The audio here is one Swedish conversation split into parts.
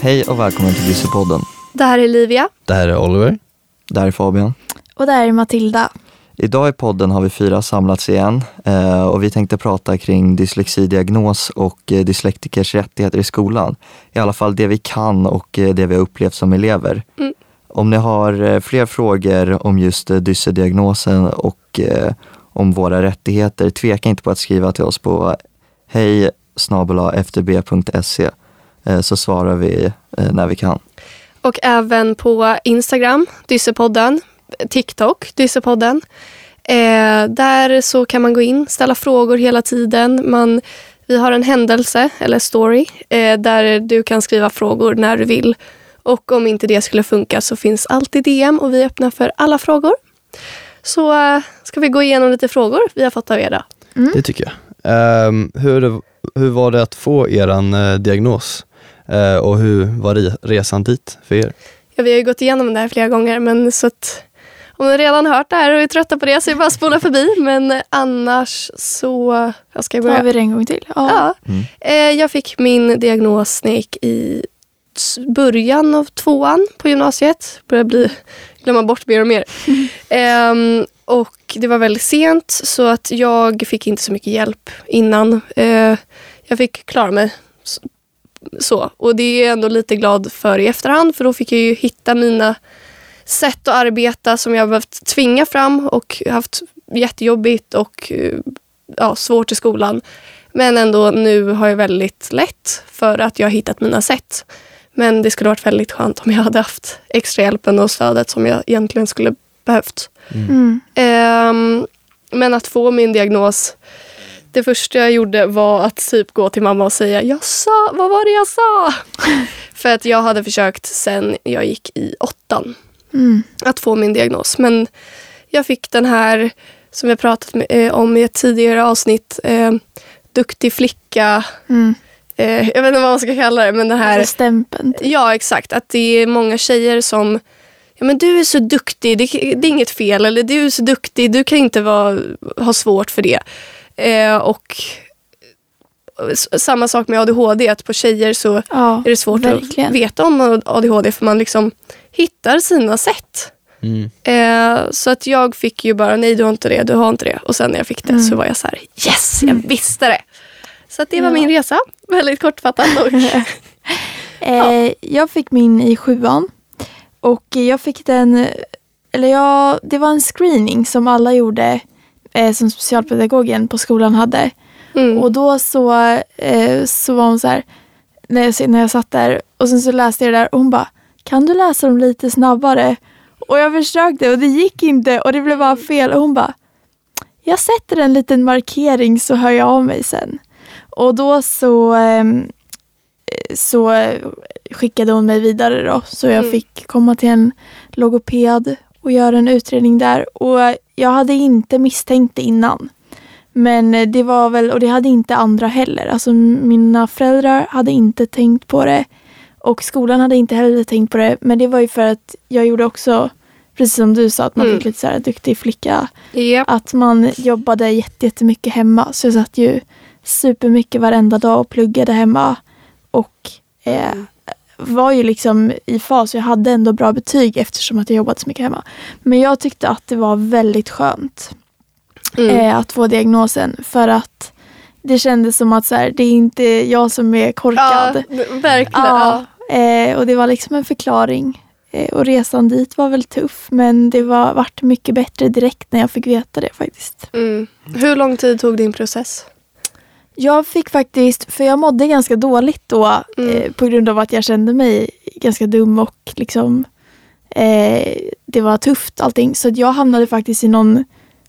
Hej och välkommen till Dyssepodden. Det här är Livia. Det här är Oliver. Det här är Fabian. Och det här är Matilda. Idag i podden har vi 4 samlats igen och vi tänkte prata kring dyslexidiagnos och dyslektikers rättigheter i skolan. I alla fall det vi kan och det vi har upplevt som elever. Om ni har fler frågor om just dyslexdiagnosen och om våra rättigheter, tveka inte på att skriva till oss på hej@ftb.se så svarar vi när vi kan. Och även på Instagram, Dyssepodden, TikTok, Dyssepodden. Där så kan man gå in, ställa frågor hela tiden. Vi har en händelse eller story där du kan skriva frågor när du vill. Och om inte det skulle funka så finns alltid DM och vi är öppna för alla frågor. Så ska vi gå igenom lite frågor vi har fått av er då. Det tycker jag. Hur var det att få eran diagnos? Och hur var resan dit för er? Ja, vi har ju gått igenom det här flera gånger, men så att om ni redan hört det här och är trötta på det så är det bara att spola förbi. Men annars så... Jag ska börja. Tar vi det en gång till? Ja. Jag fick min diagnos när jag gick i början av 2:an på gymnasiet. Börjar glömma bort mer och mer. Och det var väldigt sent så att jag fick inte så mycket hjälp innan. Jag fick klara mig så. Och det är jag ändå lite glad för i efterhand, för då fick jag ju hitta mina sätt att arbeta som jag behövt tvinga fram och haft jättejobbigt och svårt i skolan. Men ändå nu har jag väldigt lätt för att jag har hittat mina sätt. Men det skulle varit väldigt skönt om jag hade haft extra hjälpen och stödet som jag egentligen skulle behövt. Men att få min diagnos, det första jag gjorde var att typ gå till mamma och säga vad var det jag sa? För att jag hade försökt sen jag gick i 8:an att få min diagnos. Men jag fick den här som jag pratat om i ett tidigare avsnitt, duktig flicka. Jag vet inte vad man ska kalla det, men det här... Stämpeln. Ja, exakt. Att det är många tjejer som... Ja, men du är så duktig, det är inget fel. Eller du är så duktig, du kan inte ha svårt för det. Och samma sak med ADHD, att på tjejer så är det svårt verkligen att veta om ADHD, för man liksom hittar sina sätt. Så att jag fick ju bara, nej du har inte det. Och sen när jag fick det så var jag så här, yes, jag visste det. Så att det var min resa, väldigt kortfattat. Jag fick min i 7:an. Och jag fick den, det var en screening som alla gjorde som specialpedagogen på skolan hade. Och då så var hon så här, när jag satt där och sen så läste jag det där och hon bara, kan du läsa dem lite snabbare? Och jag försökte och det gick inte och det blev bara fel. Och hon bara, jag sätter en liten markering så hör jag av mig sen. Och då så skickade hon mig vidare då. Så jag fick komma till en logoped och göra en utredning där. Och jag hade inte misstänkt det innan. Men det var väl, och det hade inte andra heller. Alltså mina föräldrar hade inte tänkt på det. Och skolan hade inte heller tänkt på det. Men det var ju för att jag gjorde också, precis som du sa, att man fick lite så här duktig flicka. Yep. Att man jobbade jättemycket hemma. Så jag satt ju supermycket varenda dag och pluggade hemma. Och var ju liksom i fas. Jag hade ändå bra betyg eftersom att jag jobbade så mycket hemma. Men jag tyckte att det var väldigt skönt att få diagnosen. För att det kändes som att så här, det är inte jag som är korkad. Ja, verkligen. Ja. Och det var liksom en förklaring. Och resan dit var väl tuff. Men det vart mycket bättre direkt när jag fick veta det faktiskt. Hur lång tid tog din process? Jag fick faktiskt, för jag mådde ganska dåligt då på grund av att jag kände mig ganska dum och liksom det var tufft allting. Så jag hamnade faktiskt i någon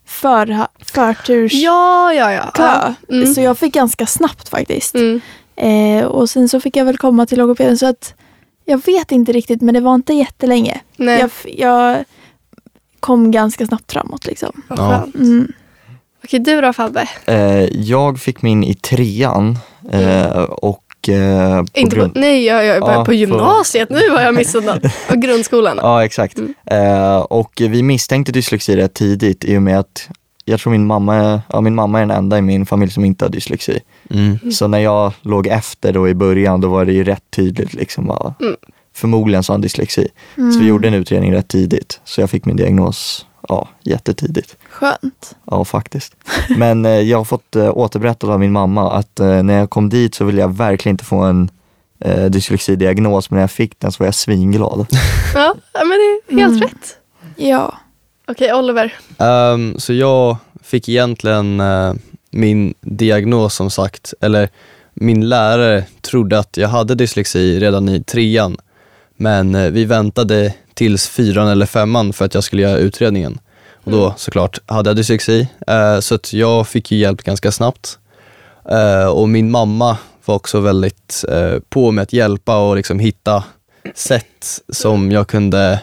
förturskö. Så jag fick ganska snabbt faktiskt. Och sen så fick jag väl komma till logopeden, så att jag vet inte riktigt, men det var inte jättelänge. Jag kom ganska snabbt framåt liksom. Ja. Okej, du då Fabbe? Jag fick min i 3:an och Nej, jag började på gymnasiet. Nu var jag missad. Och grundskolan. Ja, exakt. Och vi misstänkte dyslexi rätt tidigt i och med att jag tror min mamma är den enda i min familj som inte har dyslexi. Så när jag låg efter då i början, då var det ju rätt tydligt liksom, förmodligen så har han dyslexi. Så vi gjorde en utredning rätt tidigt, så jag fick min diagnos jättetidigt. Skönt. Ja, faktiskt. Men jag har fått återberättat av min mamma att när jag kom dit så ville jag verkligen inte få en dyslexidiagnos, men när jag fick den så var jag svinglad. Ja, men det är helt rätt. Ja. Okej, Oliver. Så jag fick egentligen min diagnos, som sagt, eller min lärare trodde att jag hade dyslexi redan i 3:an, men vi väntade tills 4:an eller 5:an för att jag skulle göra utredningen. Och då såklart hade jag dyslexi, så att jag fick ju hjälp ganska snabbt. Och min mamma var också väldigt på med att hjälpa och liksom hitta sätt som jag kunde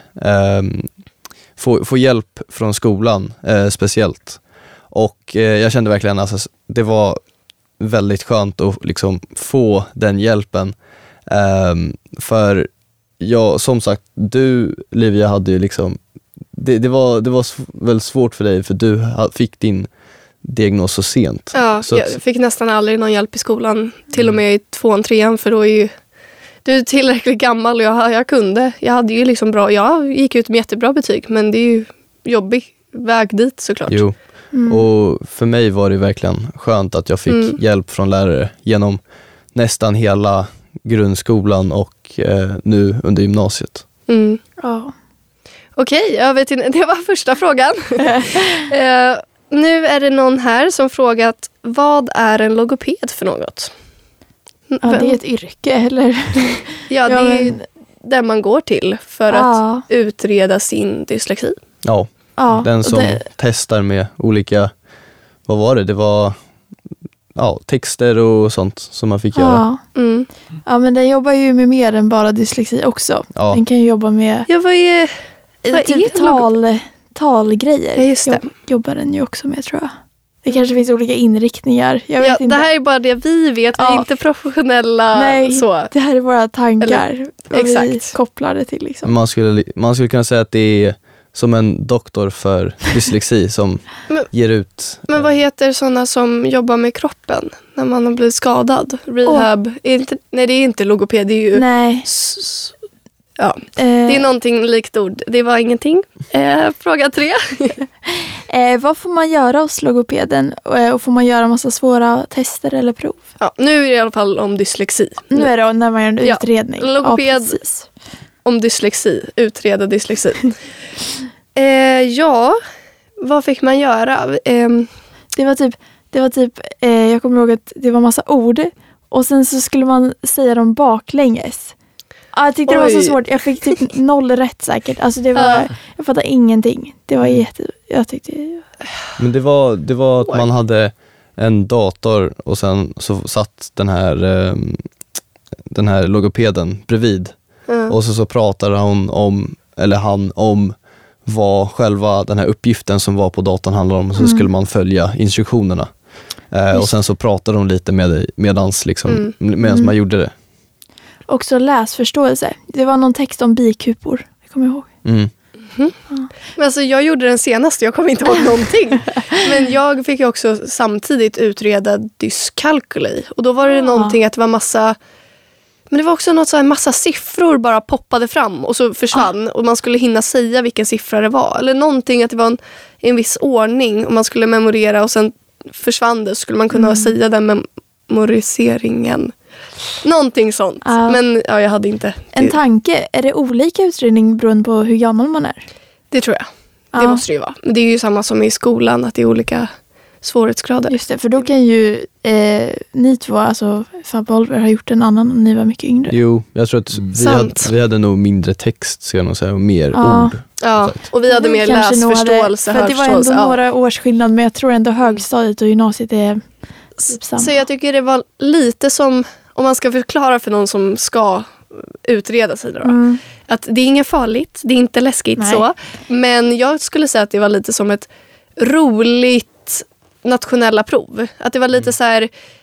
få hjälp från skolan speciellt. Och jag kände verkligen att alltså, det var väldigt skönt att liksom få den hjälpen. För jag, som sagt, du Livia hade ju liksom, det var väl svårt för dig för du fick din diagnos så sent. Ja, så jag fick nästan aldrig någon hjälp i skolan, till och med i 2:an, 3:an, för då är ju du är tillräckligt gammal och jag hade ju liksom jag gick ut med jättebra betyg, men det är ju jobbig väg dit såklart. Jo, och för mig var det verkligen skönt att jag fick hjälp från lärare genom nästan hela grundskolan och nu under gymnasiet. Ja. Okej, det var första frågan. Nu är det någon här som frågat, vad är en logoped för något? Ja, det är ett yrke, eller? Ja, det är där man går till för att utreda sin dyslexi. Ja, den som testar med olika, vad var det? Det var texter och sånt som man fick göra. Ja, men den jobbar ju med mer än bara dyslexi också. Ja. Den kan ju jobba med vad är typ talgrejer. Ja, just det. Jobbar den ju också med, tror jag. Det kanske finns olika inriktningar. Jag vet inte. Det här är bara det vi vet. Vi är inte professionella. Nej, så. Det här är våra tankar. Exakt. Vi kopplar det till. Liksom. Man skulle kunna säga att det är som en doktor för dyslexi som ger ut. Men vad heter sådana som jobbar med kroppen när man har blivit skadad? Rehab? Nej, det är inte logoped. Det är ju... Nej. Det är någonting likt ord. Det var ingenting. Fråga 3. Vad får man göra hos logopeden? Och får man göra massa svåra tester eller prov? Ja, nu är det i alla fall om dyslexi. Nu är det när man gör en utredning. Logoped om dyslexi. Utreda dyslexi. Vad fick man göra? Det var typ jag kommer ihåg att det var massa ord. Och sen så skulle man säga dem baklänges. Jag tyckte det var så svårt. Jag fick typ 0 rätt säkert. Alltså det var, jag fattade ingenting. Det var jag tyckte... Men det var att man hade en dator och sen så satt den här logopeden bredvid. Och så pratade han om vad själva den här uppgiften som var på datorn handlade om. Så skulle man följa instruktionerna. Och sen så pratade de lite medans man gjorde det. Också läsförståelse. Det var någon text om bikupor. Jag kommer ihåg. Men alltså, jag gjorde den senaste. Jag kommer inte ihåg någonting. Men jag fick ju också samtidigt utreda dyskalkyli. Och då var det någonting att det var massa... Men det var också något så här, massa siffror bara poppade fram och så försvann. Och man skulle hinna säga vilken siffra det var. Eller någonting att det var en viss ordning. Och man skulle memorera och sen försvann det. Så skulle man kunna säga den memoriseringen. Någonting sånt. Men jag hade inte... En tanke, är det olika utredning beroende på hur gammal man är? Det tror jag. Det måste det ju vara. Men det är ju samma som i skolan, att det är olika svårighetsgrader. Just det, för då kan ju ni två, alltså Fabbe och Oliver, har gjort en annan om ni var mycket yngre. Jo, jag tror att vi hade nog mindre text, ska jag nog säga, och mer ord. Ja, och vi hade mer läsförståelse. För det var ändå några års skillnad, men jag tror ändå högstadiet och gymnasiet är typ samma. Så jag tycker det var lite som, om man ska förklara för någon som ska utreda sig då, att det är inget farligt, det är inte läskigt så, men jag skulle säga att det var lite som ett roligt nationella prov. Att det var lite så här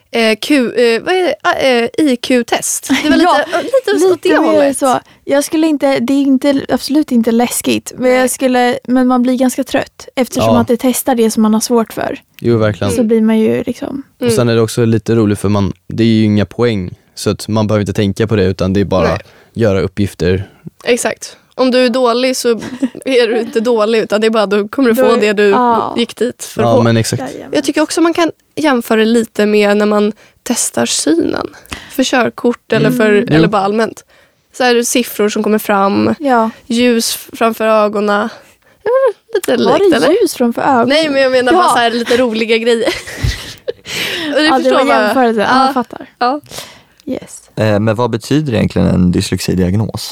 IQ-test. Det var lite åt det hållet. Så. Jag skulle inte, det är absolut inte läskigt. Men man blir ganska trött. Eftersom att det testar det som man har svårt för. Jo, verkligen. Så blir man ju liksom... Och sen är det också lite roligt för det är ju inga poäng. Så att man behöver inte tänka på det, utan det är bara göra uppgifter. Exakt. Om du är dålig så är du inte dålig, utan det är bara då kommer du få det du gick dit för att få. Men exakt. Jag tycker också man kan jämföra lite med när man testar synen. För körkort eller bara allmänt. Så är det siffror som kommer fram. Ja. Ljus framför ögonen. Lite likt, eller? Var det ljus framför ögonen? Nej, men jag menar bara så här lite roliga grejer. Det var jämförelse. Jag fattar. Ja. Yes. Men vad betyder egentligen en dyslexidiagnos?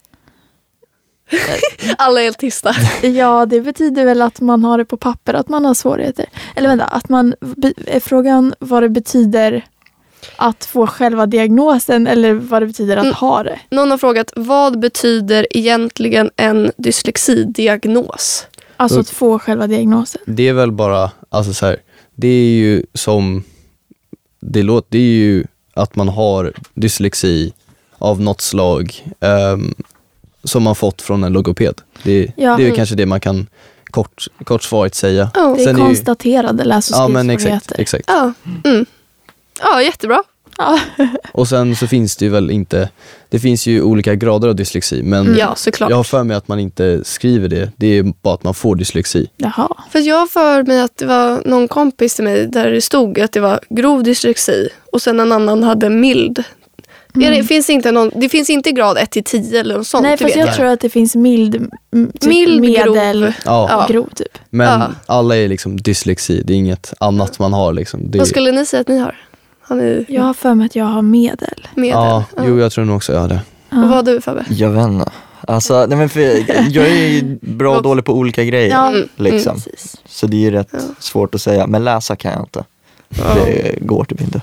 Alla är helt tysta. Ja, det betyder väl att man har det på papper, att man har svårigheter. Eller vänta, att man frågan vad det betyder att få själva diagnosen eller vad det betyder att ha det. Någon har frågat, vad betyder egentligen en dyslexidiagnos? Alltså att få själva diagnosen. Det är väl bara, alltså så här, det är ju som det är ju att man har dyslexi av något slag som man fått från en logoped. Det är ju kanske det man kan kortsvarigt säga. Det är konstaterade läs- och skrivsvårigheter. Exakt. Ja, jättebra. Ja. Och sen så finns det ju väl inte, det finns ju olika grader av dyslexi, men jag har för mig att man inte skriver det är bara att man får dyslexi. Jaha. För jag har för mig att det var någon kompis till mig där det stod att det var grov dyslexi och sen en annan hade mild. Det finns inte grad 1-10 eller något sånt. Nej, fast jag tror att det finns mild medel, grov typ. Men alla är liksom dyslexi, det är inget annat man har liksom. Vad skulle ni säga att ni har? Jag har för mig att jag har medel. Ja, jo, jag tror nog också jag har det. Och vad har du, Fabbe? Jag vet inte. Alltså, jag är ju bra och dålig på olika grejer. Liksom. Så det är ju rätt svårt att säga. Men läsa kan jag inte. Det går typ inte.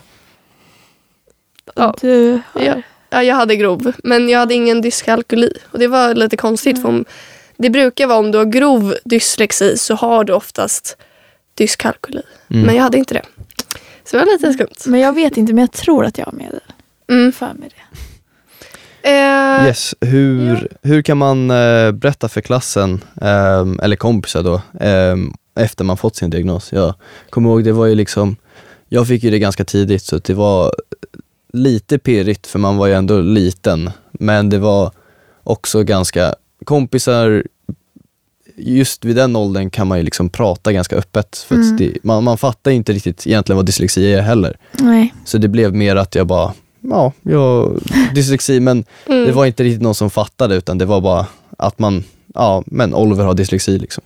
Du har... Ja, jag hade grov. Men jag hade ingen dyskalkyli. Och det var lite konstigt. För det brukar vara om du har grov dyslexi så har du oftast dyskalkyli. Men jag hade inte det. Så det var lite skumt. Men jag vet inte, men jag tror att jag har medel. För mig det. Yes. Hur kan man berätta för klassen eller kompisar då efter man fått sin diagnos? Jag kommer ihåg, det var ju liksom, jag fick ju det ganska tidigt så det var lite pirrigt för man var ju ändå liten, men det var också ganska kompisar. Just vid den åldern kan man ju liksom prata ganska öppet för att man fattar inte riktigt egentligen vad dyslexi är heller. Nej. Så det blev mer att jag bara dyslexi, men det var inte riktigt någon som fattade, utan det var bara att men Oliver har dyslexi liksom.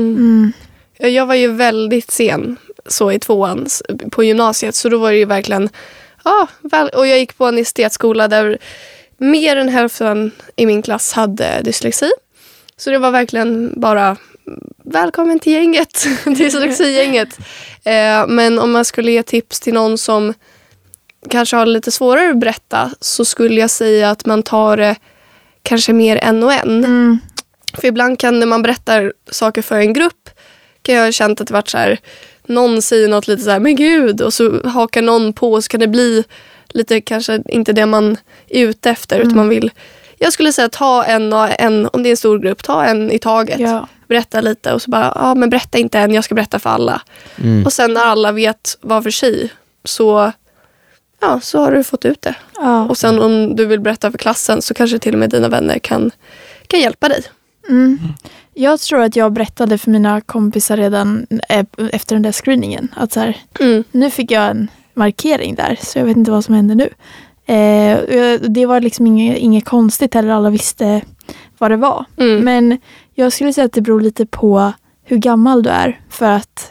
Jag var ju väldigt sen så i 2:an på gymnasiet, så då var det ju verkligen och jag gick på en estetskola där mer än hälften i min klass hade dyslexi. Så det var verkligen bara välkommen till gänget, dyslexigänget. Men om man skulle ge tips till någon som kanske har lite svårare att berätta, så skulle jag säga att man tar det kanske mer en och en. För ibland kan när man berättar saker för en grupp kan jag ha känt att det varit så här, någon säger något lite så här, men gud, och så hakar någon på och så kan det bli lite kanske inte det man är ute efter, utan man vill. Jag skulle säga ta en, om det är en stor grupp, ta en i taget. Ja. Berätta lite och så bara, men berätta inte en, jag ska berätta för alla. Och sen när alla vet var för sig så har du fått ut det. Ja. Och sen om du vill berätta för klassen så kanske till och med dina vänner kan hjälpa dig. Jag tror att jag berättade för mina kompisar redan efter den där screeningen. Att så här, nu fick jag en markering där, så jag vet inte vad som händer nu. Det var liksom inget konstigt heller, alla visste vad det var. Men jag skulle säga att det beror lite på hur gammal du är. För att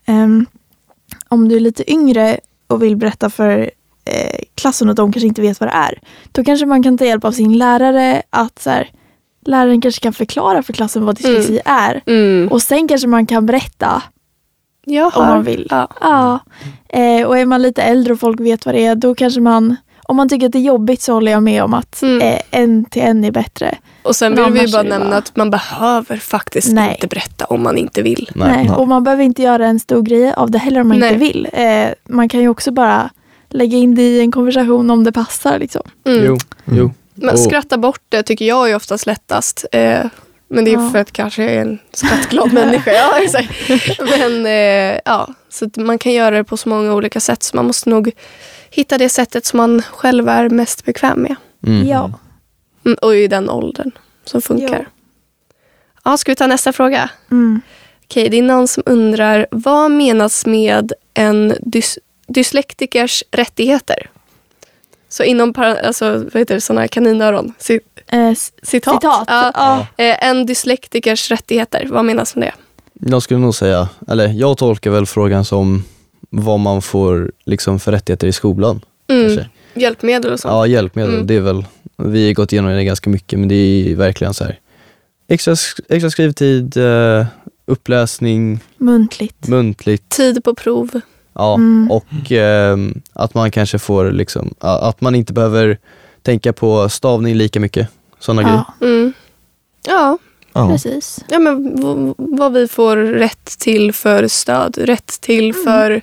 om du är lite yngre och vill berätta för klassen och de kanske inte vet vad det är, då kanske man kan ta hjälp av sin lärare, att så här, läraren kanske kan förklara för klassen vad dyslexi är. Och sen kanske man kan berätta om man vill. Och är man lite äldre och folk vet vad det är, då kanske man, om man tycker att det är jobbigt, så håller jag med om att en till en är bättre. Och sen vill vi bara nämna att man behöver faktiskt inte berätta om man inte vill. Nej. Och man behöver inte göra en stor grej av det heller om man inte vill. Man kan ju också bara lägga in det i en konversation om det passar liksom. Jo. Men skratta bort det tycker jag är oftast lättast. Men det är för att kanske jag är en skrattglad människa. Ja, exakt. Men så att man kan göra det på så många olika sätt. Så man måste nog hitta det sättet som man själv är mest bekväm med. Ja. Och i den åldern som funkar. Ja, ska vi ta nästa fråga? Okej, det är någon som undrar, vad menas med en dyslektikers rättigheter? Så inom sådana här kaninöron. Citat. Ja. En dyslektikers rättigheter, vad menas med det? Jag skulle nog säga, eller jag tolkar väl frågan som vad man får liksom för rättigheter i skolan. Kanske. Hjälpmedel och sånt. Ja, hjälpmedel. Det är väl, vi har gått igenom det ganska mycket, men det är verkligen så här extra skrivtid, uppläsning, muntligt. Tid på prov. Ja, och att man kanske får liksom, att man inte behöver tänka på stavning lika mycket. Sådana grejer. Ja, precis. Ja, men vad vi får rätt till för stöd. Rätt till för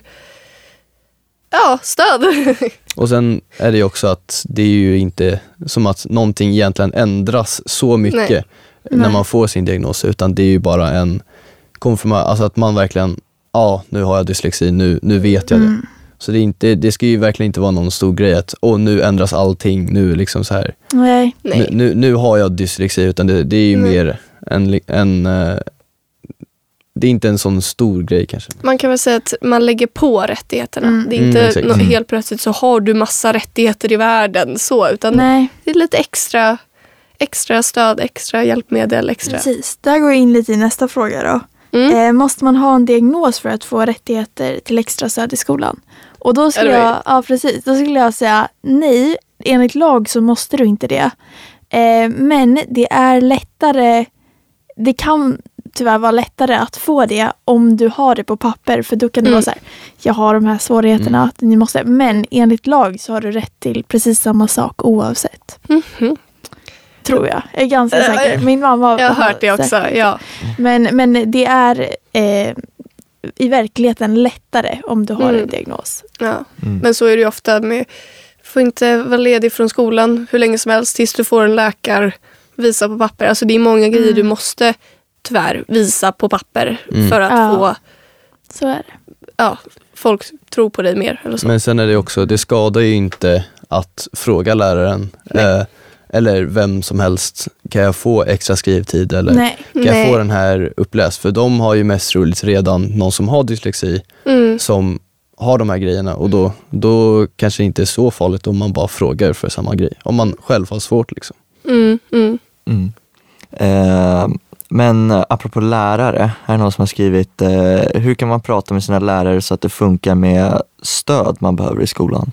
stöd. Och sen är det ju också att det är ju inte som att någonting egentligen ändras så mycket när man får sin diagnos, utan det är ju bara en konfirmation, alltså att man verkligen, nu har jag dyslexi, nu vet jag det. Så det ska ju verkligen inte vara någon stor grej att nu ändras allting, nu liksom så här. Nej. Nu har jag dyslexi, utan det är ju mer en det är inte en sån stor grej kanske. Man kan väl säga att man lägger på rättigheterna. Det är inte helt plötsligt så har du massa rättigheter i världen så, utan det är lite extra stöd, extra hjälpmedel, extra. Precis, där går jag in lite i nästa fråga då. Måste man ha en diagnos för att få rättigheter till extra stöd i skolan? Och då skulle då skulle jag säga nej, enligt lag så måste du inte det. Men det är lättare, det kan tyvärr vara lättare att få det om du har det på papper, för då kan det vara så här, jag har de här svårigheterna att ni måste, men enligt lag så har du rätt till precis samma sak oavsett. Tror jag är ganska säker. Min mamma jag har hört det också, ja. Men det är i verkligheten lättare om du har en diagnos. Ja. Men så är det ju ofta med, får inte vara ledig från skolan hur länge som helst tills du får en läkare visa på papper. Alltså det är många grejer du måste tyvärr visa på papper för att få så är det. Ja, folk tror på dig mer eller så. Men sen är det också, det skadar ju inte att fråga läraren eller vem som helst, kan jag få extra skrivtid eller kan jag få den här uppläst? För de har ju mest roligt redan någon som har dyslexi som har de här grejerna, och då kanske det inte är så farligt om man bara frågar för samma grej. Om man själv har svårt liksom. Men apropå lärare, här är någon som har skrivit hur kan man prata med sina lärare så att det funkar med stöd man behöver i skolan?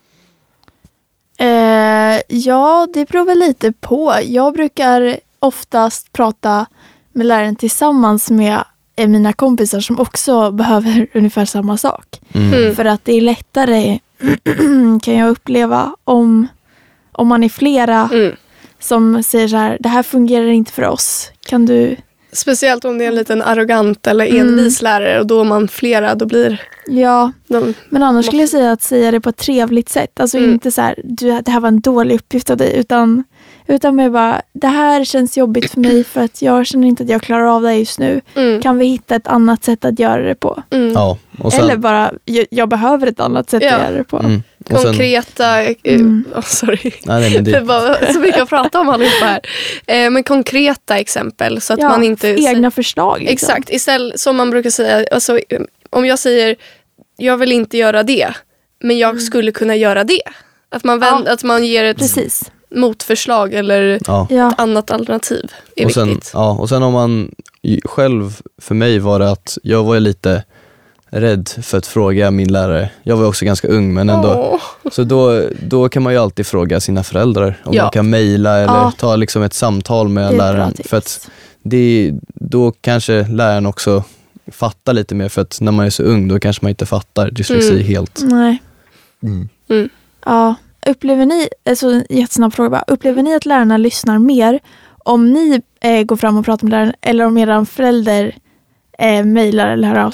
Ja, det beror väl lite på. Jag brukar oftast prata med läraren tillsammans med mina kompisar som också behöver ungefär samma sak. För att det är lättare kan jag uppleva om man är flera som säger så här, det här fungerar inte för oss. Kan du... Speciellt om det är en liten arrogant eller envis lärare, och då är man flera, då blir... Ja, men annars skulle jag säga att säga det på ett trevligt sätt. Alltså inte så här, det här var en dålig uppgift av dig, utan med bara, det här känns jobbigt för mig för att jag känner inte att jag klarar av det just nu. Kan vi hitta ett annat sätt att göra det på? Ja, och sen... Eller bara, jag behöver ett annat sätt att göra det på. Konkreta sorry. Nej, men det är bara så mycket att prata om allihopa här. Men konkreta exempel så att man inte egna förslag liksom. Exakt, istället som man brukar säga, alltså, om jag säger jag vill inte göra det, men jag skulle kunna göra det. Att man att man ger ett motförslag eller ett annat alternativ är viktigt. Och sen om man själv, för mig var det att jag var lite rädd för att fråga min lärare. Jag var också ganska ung, men ändå. Så då kan man ju alltid fråga sina föräldrar om man kan mejla eller ta liksom ett samtal med läraren. För att då kanske läraren också fattar lite mer, för att när man är så ung då kanske man inte fattar dyslexi helt. Nej. Ja, upplever ni, alltså jättesnabb fråga bara, upplever ni att lärarna lyssnar mer om ni går fram och pratar med läraren eller om eran förälder mejlar eller hör av sig?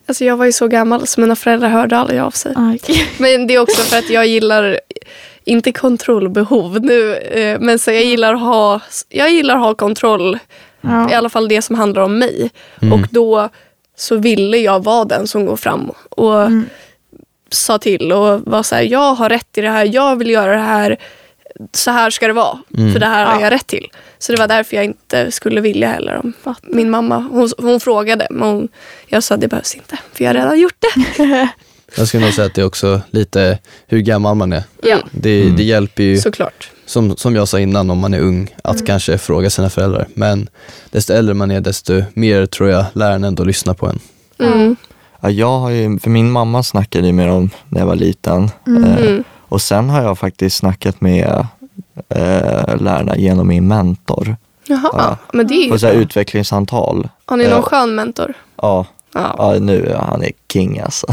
Alltså jag var ju så gammal så mina föräldrar hörde aldrig av sig. Okay. Men det är också för att jag gillar, inte kontrollbehov nu, men så jag gillar att ha kontroll. I alla fall det som handlar om mig. Och då så ville jag vara den som går fram och sa till och var så här, jag har rätt i det här, jag vill göra det här, så här ska det vara, för det här har jag rätt till. Så det var därför jag inte skulle vilja heller. Om min mamma, hon frågade, men jag sa det behövs inte, för jag har redan gjort det. Jag skulle nog säga att det är också lite hur gammal man är. Ja. Det hjälper ju, såklart. Som jag sa innan, om man är ung, att kanske fråga sina föräldrar. Men desto äldre man är, desto mer tror jag läraren ändå lyssnar på en. Ja, jag har ju, för min mamma snackade ju med dem när jag var liten. Och sen har jag faktiskt snackat med lärarna genom min mentor. Jaha, men det är ju på så här utvecklingssamtal. Har ni någon skön mentor? Ja, nu han är king alltså.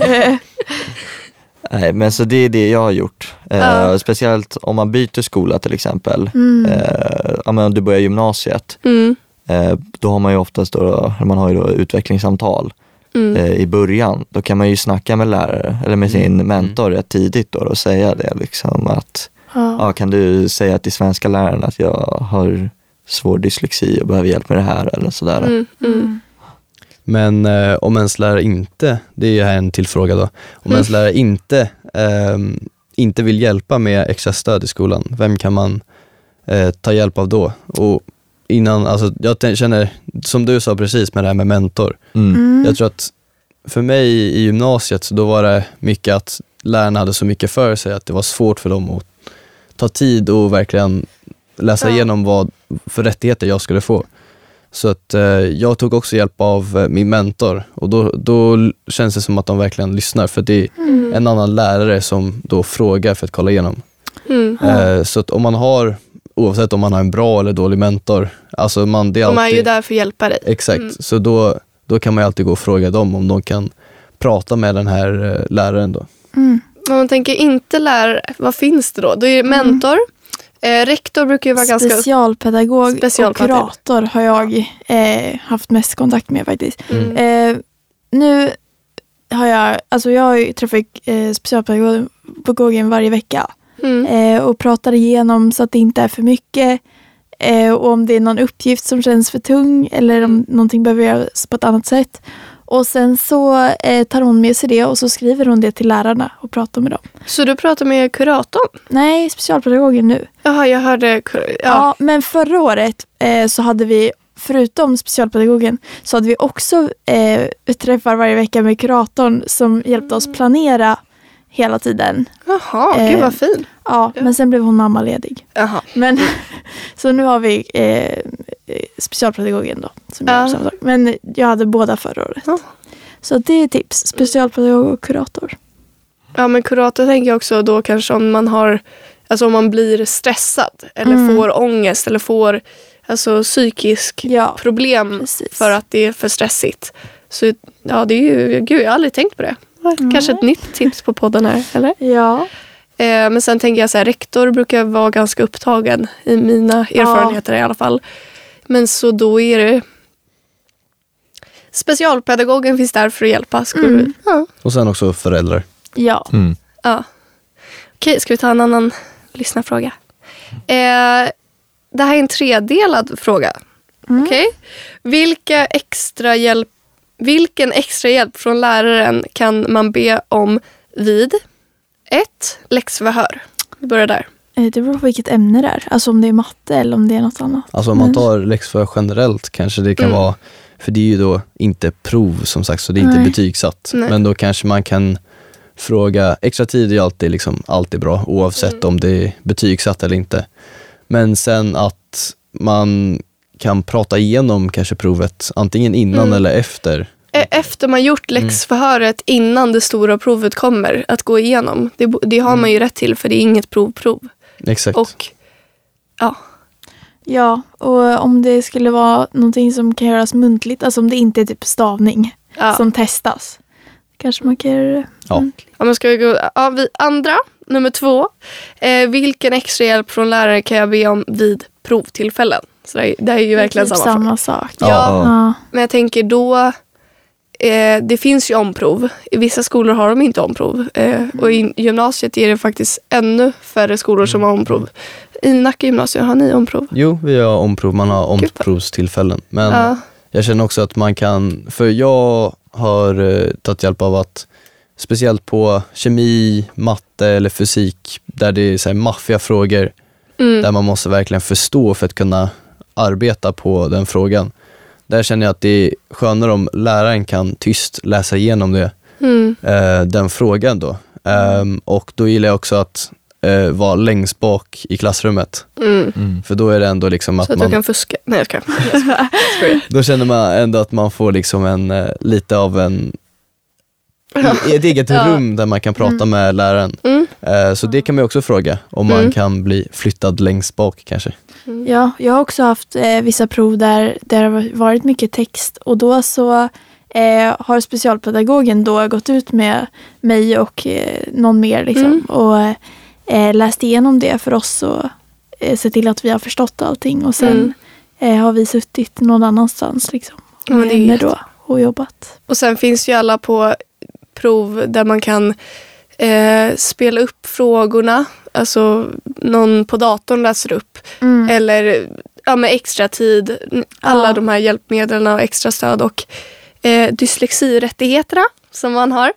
Nej, men så det är det jag har gjort. Speciellt om man byter skola till exempel. Om du börjar gymnasiet. Då har man ju oftast man har ju då utvecklingssamtal i början. Då kan man ju snacka med lärare eller med sin mentor rätt tidigt då och säga det liksom att kan du säga till svenska läraren att jag har svår dyslexi och behöver hjälp med det här eller sådär. Men om ens lärare inte, det är ju här en till fråga då, om ens lärare inte vill hjälpa med extra stöd i skolan, vem kan man ta hjälp av då? Och innan, alltså jag känner, som du sa precis med det här med mentor, jag tror att för mig i gymnasiet så då var det mycket att lärarna hade så mycket för sig att det var svårt för dem att ta tid och verkligen läsa igenom vad för rättigheter jag skulle få. Så att jag tog också hjälp av min mentor och då känns det som att de verkligen lyssnar, för det är en annan lärare som då frågar för att kolla igenom. Så att om man har, oavsett om man har en bra eller dålig mentor, alltså det är alltid, de är ju där för att hjälpa dig. Exakt, så då kan man ju alltid gå och fråga dem om de kan prata med den här läraren då. Om man tänker inte lärare, vad finns det då? Då är det mentor. Rektor brukar ju vara ganska... Specialpedagog och kurator har jag haft mest kontakt med faktiskt. Nu har jag ju träffat specialpedagogen varje vecka och pratar igenom så att det inte är för mycket och om det är någon uppgift som känns för tung eller om någonting behöver göras på ett annat sätt. Och sen så tar hon med sig det och så skriver hon det till lärarna och pratar med dem. Så du pratar med kuratorn? Nej, specialpedagogen nu. Jaha, jag hörde... Ja, men förra året så hade vi, förutom specialpedagogen, så hade vi också träffar varje vecka med kuratorn som hjälpte oss planera hela tiden. Jaha, gud vad fin. Ja, men sen blev hon mammaledig. Jaha. Men, så nu har vi specialpedagogen då. Som gör samma sak. Men jag hade båda förra året. Så det är tips. Specialpedagog och kurator. Ja, men kurator tänker jag också då kanske om man har, alltså om man blir stressad eller får ångest eller får psykisk problem för att det är för stressigt. Så ja, det är ju, gud, jag har aldrig tänkt på det. Kanske ett nytt tips på podden här, eller? Ja. Men sen tänker jag så här, rektor brukar vara ganska upptagen i mina erfarenheter i alla fall. Men så då är det specialpedagogen finns där för att hjälpa. Och sen också föräldrar. Ja. Ja. Okej, ska vi ta en annan lyssnarfråga? Det här är en tredelad fråga. Okej? Vilken extra hjälp från läraren kan man be om vid 1. Läxförhör? Vi börjar där. Det beror på vilket ämne det är. Alltså om det är matte eller om det är något annat. Alltså om man tar läxförhör generellt kanske det kan vara, för det är ju då inte prov som sagt, så det är inte betygsatt. Men då kanske man kan fråga, extra tid är alltid bra oavsett om det är betygsatt eller inte. Men sen att man kan prata igenom kanske provet antingen innan eller efter. Efter man gjort läxförhöret innan det stora provet kommer att gå igenom. Det har man ju rätt till, för det är inget prov. Exakt. Och ja, och om det skulle vara någonting som kan göras muntligt, alltså om det inte är typ stavning som testas, kanske man kan göra det muntligt. Ja, men ska vi gå andra, nummer 2. Vilken extra hjälp från lärare kan jag be om vid provtillfällen? Så det är ju verkligen typ samma sak. Ja, men jag tänker då det finns ju omprov. I vissa skolor har de inte omprov. Och i gymnasiet är det faktiskt ännu färre skolor som har omprov. I Nacka gymnasium, har ni omprov? Jo, vi har omprov. Man har omprovstillfällen. Men jag känner också att man kan... För jag har tagit hjälp av att speciellt på kemi, matte eller fysik där det är så här maffiga frågor där man måste verkligen förstå för att kunna arbeta på den frågan. Där känner jag att det är skönare om läraren kan tyst läsa igenom det, den frågan då. Och då gillar jag också att vara längst bak i klassrummet. För då är det ändå liksom att så att man... du kan fuska. Nej, jag kan. Då känner man ändå att man får liksom lite av ett eget rum där man kan prata med läraren. Så det kan man också fråga om man kan bli flyttad längst bak kanske. Ja, jag har också haft vissa prov där det har varit mycket text och då så har specialpedagogen då gått ut med mig och någon mer liksom, och läst igenom det för oss och sett till att vi har förstått allting och sen har vi suttit någon annanstans liksom, då och jobbat. Och sen finns ju alla på prov där man kan spela upp frågorna, alltså någon på datorn läser upp eller med extra tid, alla de här hjälpmedlen och extra stöd och dyslexirättigheterna som man har.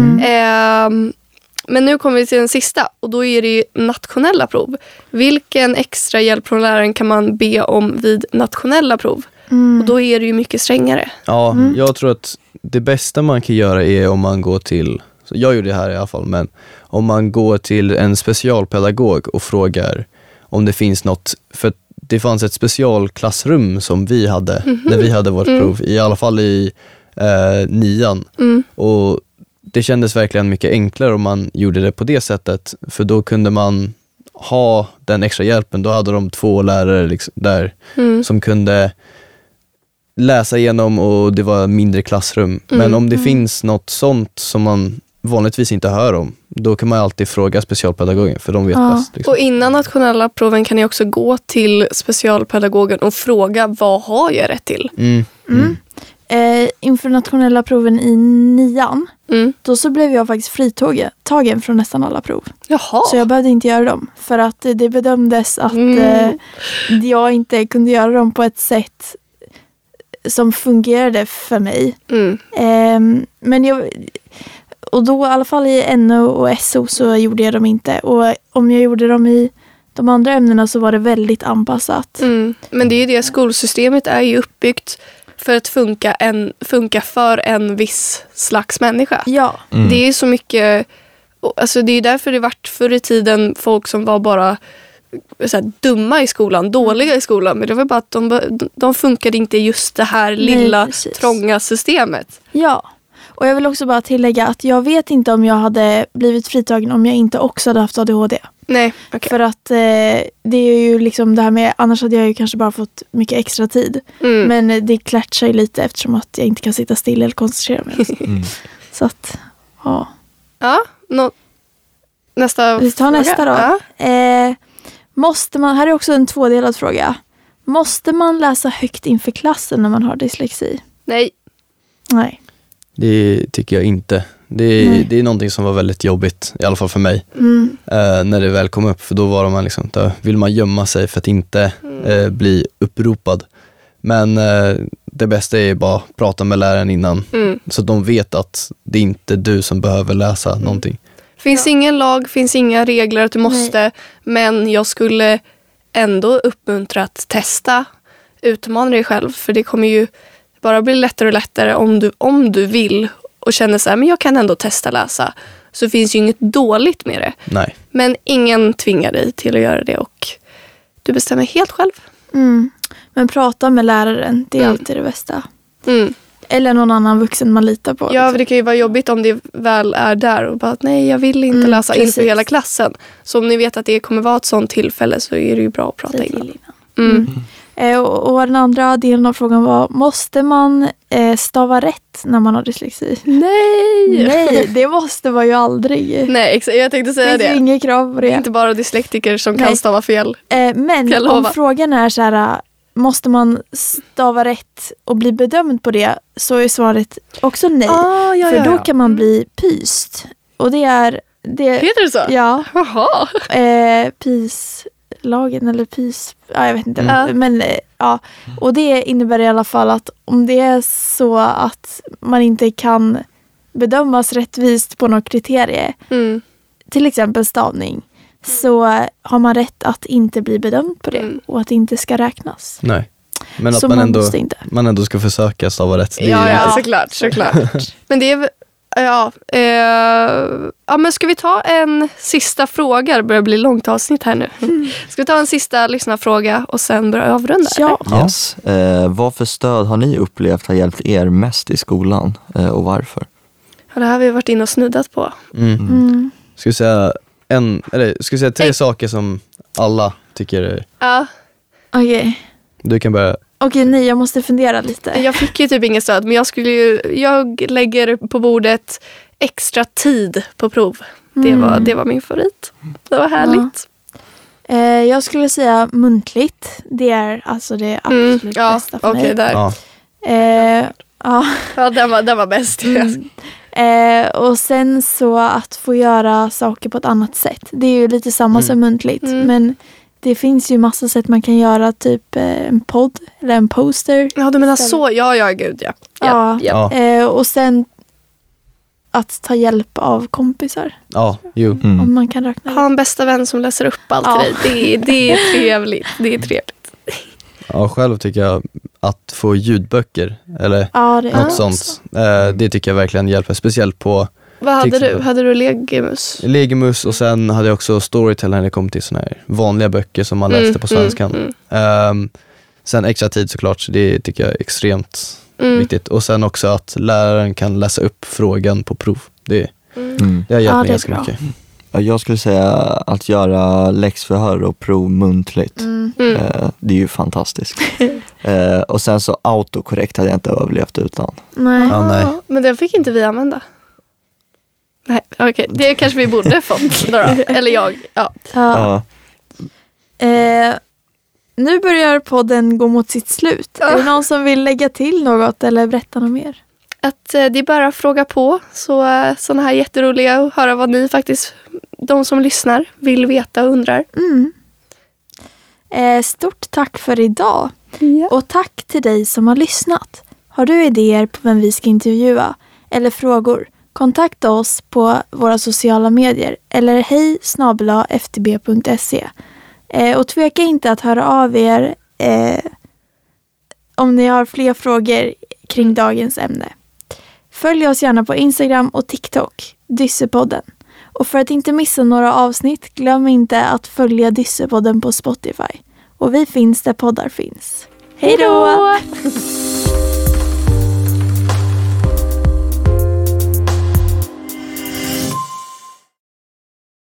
Men nu kommer vi till den sista och då är det ju nationella prov. Vilken extra hjälp från läraren kan man be om vid nationella prov? Och då är det ju mycket strängare. Ja, jag tror att det bästa man kan göra är om man går till, så jag gjorde det här i alla fall, men om man går till en specialpedagog och frågar om det finns något, för det fanns ett specialklassrum som vi hade när vi hade vårt prov, i alla fall i 9:an. Och det kändes verkligen mycket enklare om man gjorde det på det sättet, för då kunde man ha den extra hjälpen. Då hade de 2 lärare liksom där som kunde läsa igenom och det var mindre klassrum. Men om det finns något sånt som man vanligtvis inte hör om, då kan man alltid fråga specialpedagogen för de vet bäst. Liksom. Och innan nationella proven kan ni också gå till specialpedagogen och fråga vad har jag rätt till? Inför nationella proven i 9:an då så blev jag faktiskt fritagen från nästan alla prov. Jaha. Så jag behövde inte göra dem för att det bedömdes att jag inte kunde göra dem på ett sätt som fungerade för mig. Men och då i alla fall i NO och SO så gjorde jag dem inte. Och om jag gjorde dem i de andra ämnena så var det väldigt anpassat. Men det är ju det, skolsystemet är ju uppbyggt för att funka för en viss slags människa. Ja. Det är så mycket, alltså det är därför det vart förr i tiden folk som var bara så här, dumma i skolan, dåliga i skolan, men det var bara att de funkade inte just det här lilla trånga systemet. Ja. Och jag vill också bara tillägga att jag vet inte om jag hade blivit fritagen om jag inte också hade haft ADHD. Nej, okay. För att det är ju liksom det här med, annars hade jag ju kanske bara fått mycket extra tid. Men det klatschar ju lite eftersom att jag inte kan sitta still eller koncentrera mig. Så att, ja. Ja, nästa vi tar fråga. Nästa då. Ja. Måste man, här är också en tvådelad fråga. Måste man läsa högt inför klassen när man har dyslexi? Nej. Det tycker jag inte. Det är någonting som var väldigt jobbigt, i alla fall för mig, när det väl kom upp. För då var man liksom, då vill man gömma sig för att inte bli uppropad. Men det bästa är bara att prata med läraren innan, så att de vet att det är inte du som behöver läsa någonting. Finns ingen lag, finns inga regler att du måste, men jag skulle ändå uppmuntra att testa, utmana dig själv, för det kommer ju bara bli lättare och lättare om du vill och känner så här, men jag kan ändå testa läsa, så finns ju inget dåligt med det. Nej. Men ingen tvingar dig till att göra det och du bestämmer helt själv. Men prata med läraren, det är alltid det bästa. Eller någon annan vuxen man litar på. Ja, liksom. För det kan ju vara jobbigt om det väl är där och bara, nej, jag vill inte läsa inför hela klassen. Så om ni vet att det kommer vara ett sånt tillfälle så är det ju bra att prata innan. Och den andra delen av frågan var, måste man stava rätt när man har dyslexi? Nej, det måste man ju aldrig. Nej, exakt. Jag tänkte säga det. Det finns inget krav på det. Det är inte bara dyslektiker som kan stava fel. Men om frågan är så här, måste man stava rätt och bli bedömd på det, så är svaret också nej. För då kan man bli pyst. Och det är... Heter det så? Ja. Jaha. Pyslagen eller pys... Ja, jag vet inte. Men ja. Och det innebär i alla fall att om det är så att man inte kan bedömas rättvist på något kriterie, till exempel stavning, så har man rätt att inte bli bedömd på det och att det inte ska räknas. Nej. Men att så man ändå ska försöka stava rätt. Ja, såklart. Men det är men ska vi ta en sista fråga? Det börjar bli långt avsnitt här nu. Ska vi ta en sista lyssnarfråga och sen börja avrunda? Ja. Yes. Vad för stöd har ni upplevt har hjälpt er mest i skolan och varför? Ja, det här har vi varit inne och snuddat på. Ska vi säga 3 saker som alla tycker är... Ja. Okej. Du kan börja. Okej, nej, jag måste fundera lite. Jag fick ju typ inget stöd, men jag lägger på bordet extra tid på prov. Det var min favorit. Det var härligt. Ja. Jag skulle säga muntligt. Det är alltså det absolut bästa för mig. Där. Ja, den var bäst. Och sen så att få göra saker på ett annat sätt. Det är ju lite samma som muntligt. Men det finns ju massa sätt man kan göra, typ en podd eller en poster. Ja, du menar så. Ja, gud, ja. Och sen att ta hjälp av kompisar. Ja, om man kan räkna. Ha en bästa vän som läser upp allt till dig. Det är trevligt. Det är trevligt. Ja, själv tycker jag att få ljudböcker eller något sånt. Det tycker jag verkligen hjälper. Speciellt på... Vad hade du? Hade du Legimus? Legimus, och sen hade jag också Storytel när det kom till såna här vanliga böcker som man läste på svenskan. Sen extra tid såklart, det tycker jag är extremt viktigt. Och sen också att läraren kan läsa upp frågan på prov. Det har hjälpt mig ganska mycket. Jag skulle säga att göra läxförhör och prov muntligt. Det är ju fantastiskt. Och sen så autokorrekt hade jag inte överlevt utan. Nej. Nej. Men den fick inte vi använda. Nej, okej. Det kanske vi borde fått då. Eller jag. Ja. Nu börjar podden gå mot sitt slut. Är det någon som vill lägga till något eller berätta något mer? Att det är bara att fråga på. Sådana här jätteroliga och höra vad ni faktiskt, de som lyssnar, vill veta och undrar. Stort tack för idag. Och tack till dig som har lyssnat. Har du idéer på vem vi ska intervjua eller frågor? Kontakta oss på våra sociala medier eller hej@ftb.se. Och tveka inte att höra av er om ni har fler frågor kring dagens ämne. Följ oss gärna på Instagram och TikTok, Dyssepodden. Och för att inte missa några avsnitt, glöm inte att följa Dyssepodden på Spotify. Och vi finns där poddar finns. Hej då!